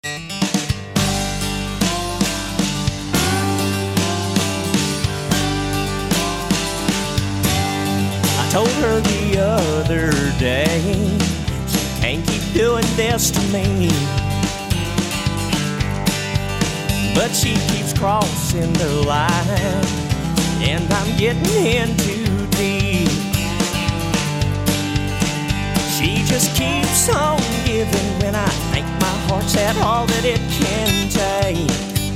I told her the other day, she can't keep doing this to me. But she keeps crossing the line, and I'm getting in too deep. She just keeps on giving when I think my heart's had all that it can take.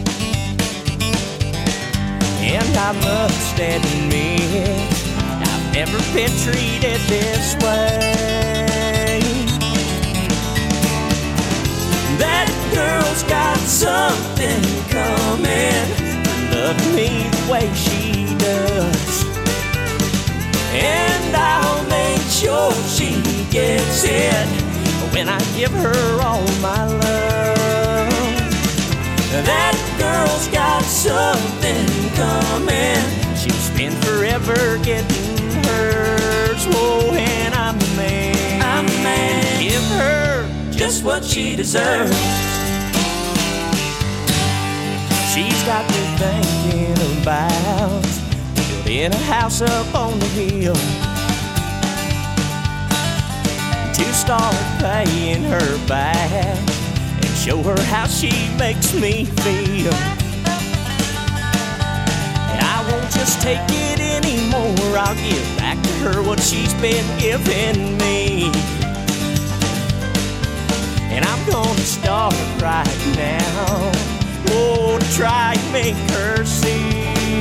And I must admit, I've never been treated this way. That girl's got something coming, love me the way she does, and I'll make sure she gets it when I give her all my love. That girl's got something coming, she'll spend forever getting hers. Oh, and I'm the man, give her just what she deserves. She's got me thinking about building a house up on the hill to start paying her back and show her how she makes me feel. And I won't just take it anymore, I'll give back to her what she's been giving me. And I'm gonna start right now, oh, to try and make her see.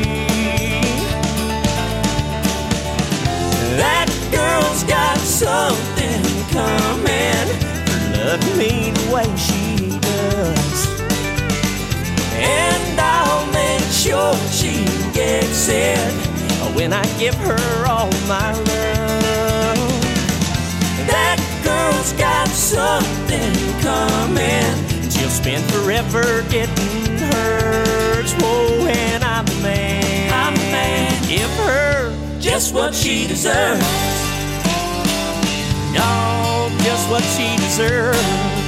That girl's got something coming, love me the way she does, and I'll make sure she gets it when I give her all my love. That girl's got something coming, she'll spend forever getting hers. Whoa, and I'm the man, give her just what she deserves. No, just what she deserves.